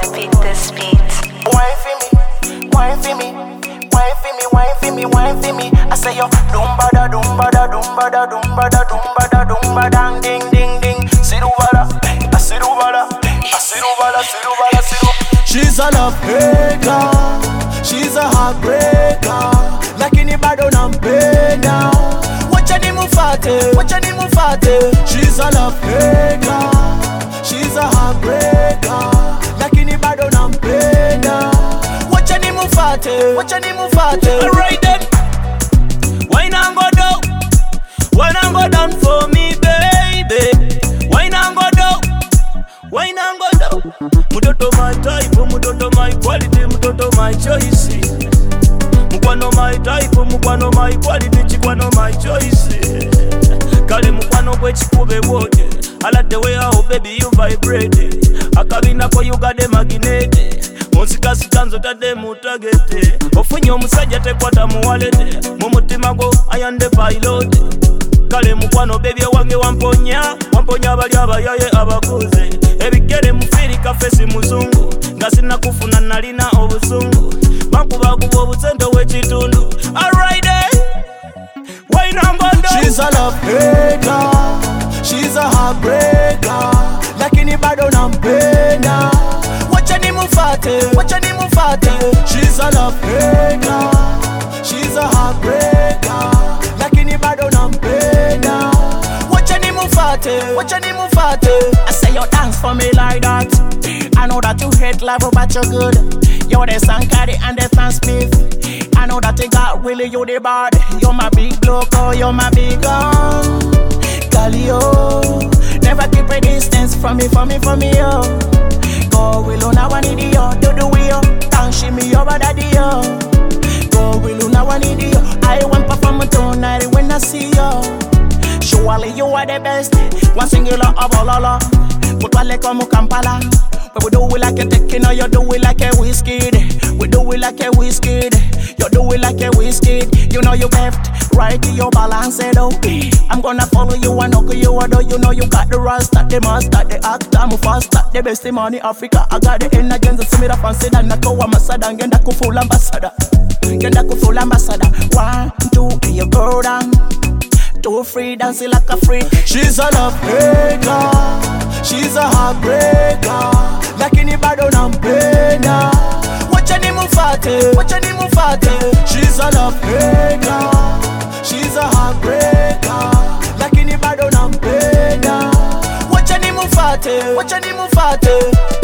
I beat this beat. Wine for me, wine for me, wine for me, wine for me, wine for me. I say yo, dumba da dumba da dumba da dumba da dumba da dumba dang ding ding ding. Sirubala, sirubala, sirubala, sirubala, sirubala. She's a love breaker, she's a heartbreaker. Lakini bado nampenda. Wacha nimufate. She's a love breaker, she's a heartbreaker. Lakini bado nampenda. Wacha nimufate. Alright then, why not go down? Why not go down for me, baby? Why not go down? Why not go down? Mutoto my type, mutoto my quality, mutoto my choice. Mukwano my type, mukwano my quality, chikwano my choice. Kale mukwano kwe chikube wote. I like the way how baby you vibrate. Akabina ko you got the magnet. Monsika sitanzo tade mutagete. Ofunyo musajja tekwata muwalete. Mumutima go ayande pilot. Kale mukwano baby wange wamponya bali abayaye abakuze. Ebigere mufiri kafesi muzungu. Ngasina kufuna nalina obusungu. Bakuba kubo obuzendo wechitundu. Alright why not go down? She's a love breaker, she's a heartbreaker. Lakini bado nampenda. Wacha nimufate. She's a love breaker, she's a heartbreaker. Lakini bado nampenda. Wacha nimufate. I say you dance for me like that. I know that you hate life but you're good. You're the Sankari and the Stan Smith. I know that you got really you the bad. You're my big bloke, oh, you're my big gun. Galio, never keep a distance from me, yo. Go will now I need you, do the wheel. Don't shimmy over daddy, yo. Go will now I need you. I want perform tonight when I see you. Surely you are the best. One singular abolala. Put one leg on Kampala. But we do it like a tequila, you do it like a whiskey. We do it like a whiskey. You do it like a whiskey. You know you left, right, you balance it out. I'm gonna follow you and knock you out. You know you got the rasta, the master, the actor, I'm faster, the best money Africa. I got the energy and see me the fancy that nako wa masada. Genda ku full ambassador. 1, 2, you go down. 2, 3, dancing like a freak. She's a love breaker, she's a heartbreaker. Lakini bado nampenda. Wacha nimufate. She's a love breaker, she's a heartbreaker. Lakini bado nampenda. Wacha nimufate.